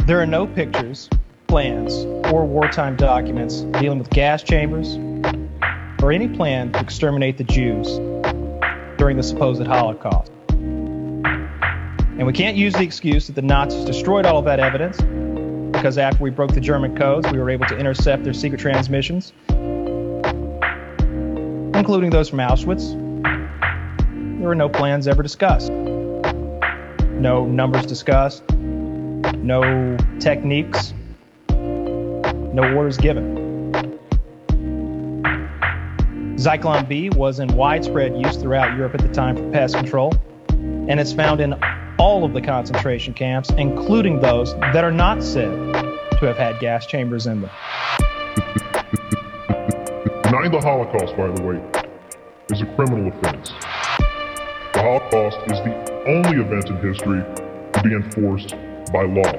There are no pictures, plans, or wartime documents dealing with gas chambers or any plan to exterminate the Jews during the supposed Holocaust. And we can't use the excuse that the Nazis destroyed all of that evidence, because after we broke the German codes, we were able to intercept their secret transmissions, including those from Auschwitz. There were no plans ever discussed. No numbers discussed. No techniques. No orders given. Zyklon B was in widespread use throughout Europe at the time for pest control, and it's found in all of the concentration camps, including those that are not said to have had gas chambers in them. Denying the Holocaust, by the way, is a criminal offense. The Holocaust is the only event in history to be enforced by law.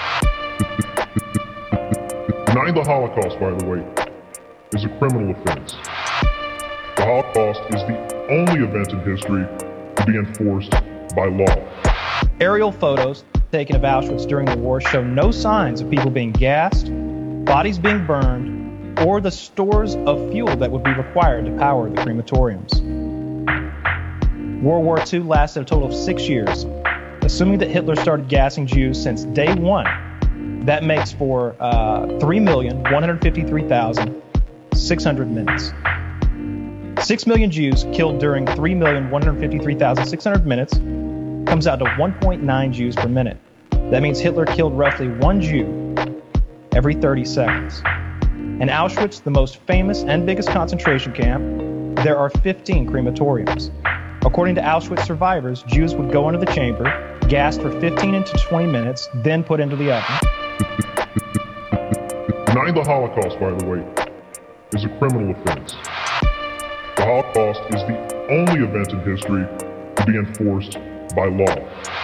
Denying the Holocaust, by the way, is a criminal offense. The Holocaust is the only event in history to be enforced by law. Aerial photos taken of Auschwitz during the war show no signs of people being gassed, bodies being burned, or the stores of fuel that would be required to power the crematoriums. World War II lasted a total of 6 years. Assuming that Hitler started gassing Jews since day one, that makes for 3,153,600 minutes. 6 million Jews killed during 3,153,600 minutes comes out to 1.9 Jews per minute. That means Hitler killed roughly 1 Jew every 30 seconds. In Auschwitz, the most famous and biggest concentration camp, there are 15 crematoriums. According to Auschwitz survivors, Jews would go into the chamber, gassed for 15 to 20 minutes, then put into the oven. Denying the Holocaust, by the way, is a criminal offense. The Holocaust is the only event in history to be enforced by law.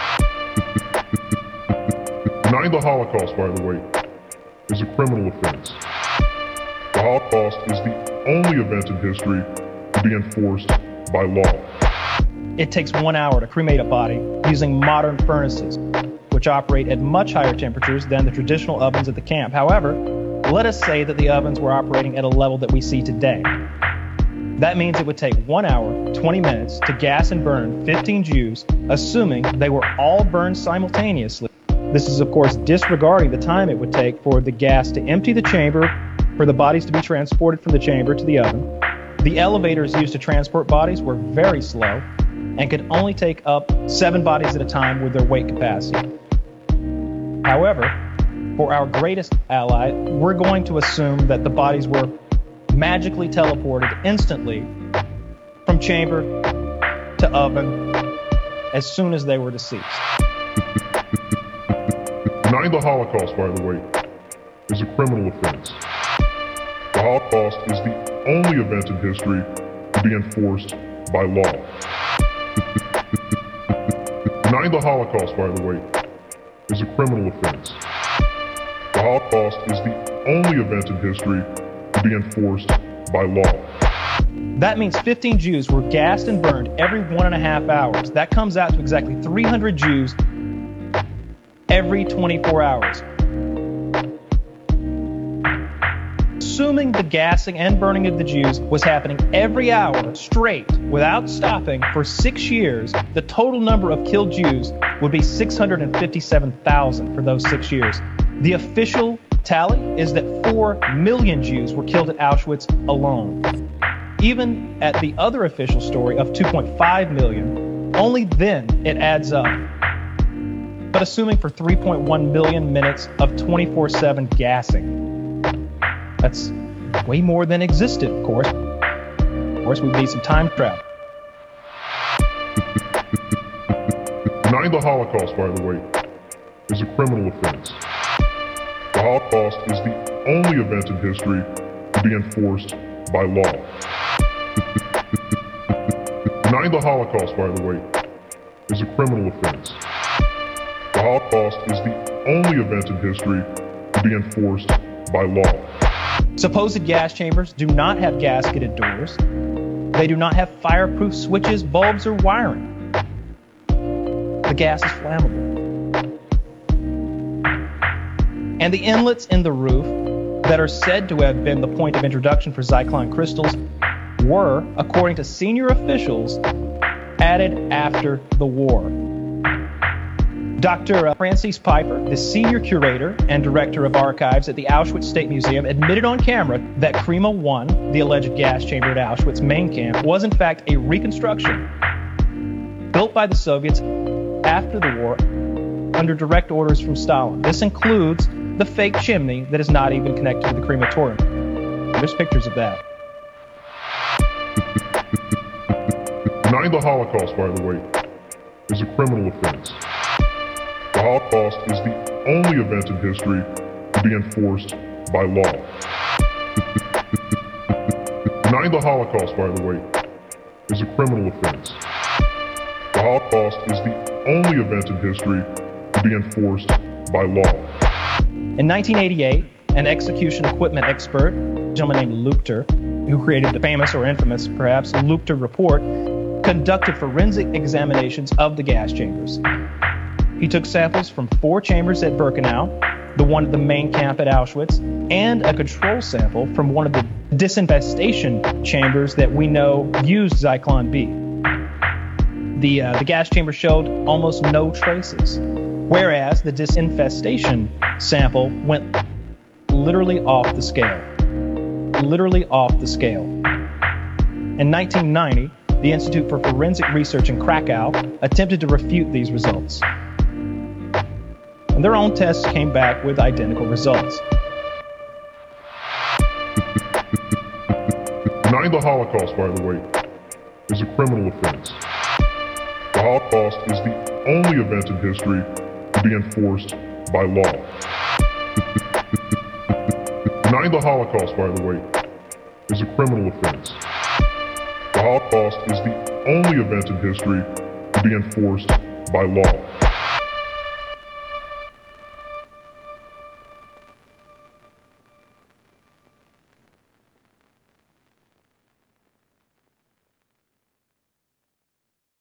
Denying the Holocaust, by the way, is a criminal offense. The Holocaust is the only event in history to be enforced by law. It takes 1 hour to cremate a body using modern furnaces, which operate at much higher temperatures than the traditional ovens at the camp. However, let us say that the ovens were operating at a level that we see today. That means it would take 1 hour, 20 minutes to gas and burn 15 Jews, assuming they were all burned simultaneously. This is, of course, disregarding the time it would take for the gas to empty the chamber, for the bodies to be transported from the chamber to the oven. The elevators used to transport bodies were very slow and could only take up 7 bodies at a time with their weight capacity. However, for our greatest ally, we're going to assume that the bodies were magically teleported instantly from chamber to oven as soon as they were deceased. Denying the Holocaust, by the way, is a criminal offense. The Holocaust is the only event in history to be enforced by law. Denying the Holocaust, by the way, is a criminal offense. The Holocaust is the only event in history to be enforced by law. That means 15 Jews were gassed and burned every 1.5 hours. That comes out to exactly 300 Jews every 24 hours. Assuming the gassing and burning of the Jews was happening every hour straight without stopping for 6 years, the total number of killed Jews would be 657,000 for those 6 years. The official tally is that 4 million Jews were killed at Auschwitz alone. Even at the other official story of 2.5 million, only then it adds up. But assuming for 3.1 million minutes of 24/7 gassing, that's way more than existed, of course. Of course, we'd need some time travel. Denying the Holocaust, by the way, is a criminal offense. The Holocaust is the only event in history to be enforced by law. Denying the Holocaust, by the way, is a criminal offense. The Holocaust is the only event in history to be enforced by law. Supposed gas chambers do not have gasketed doors. They do not have fireproof switches, bulbs, or wiring. The gas is flammable. And the inlets in the roof that are said to have been the point of introduction for Zyklon crystals were, according to senior officials, added after the war. Dr. Francis Piper, the senior curator and director of archives at the Auschwitz State Museum, admitted on camera that Krima 1, the alleged gas chamber at Auschwitz main camp, was in fact a reconstruction built by the Soviets after the war under direct orders from Stalin. This includes the fake chimney that is not even connected to the crematorium. There's pictures of that. Denying the Holocaust, by the way, is a criminal offense. The Holocaust is the only event in history to be enforced by law. Denying the Holocaust, by the way, is a criminal offense. The Holocaust is the only event in history to be enforced by law. In 1988, an execution equipment expert, a gentleman named Leuchter, who created the famous or infamous, perhaps, Leuchter report, conducted forensic examinations of the gas chambers. He took samples from 4 chambers at Birkenau, the one at the main camp at Auschwitz, and a control sample from one of the disinfestation chambers that we know used Zyklon B. The gas chamber showed almost no traces, whereas the disinfestation sample went literally off the scale. Literally off the scale. In 1990, the Institute for Forensic Research in Krakow attempted to refute these results. And their own tests came back with identical results. Denying the Holocaust, by the way, is a criminal offense. The Holocaust is the only event in history to be enforced by law. Denying the Holocaust, by the way, is a criminal offense. The Holocaust is the only event in history to be enforced by law.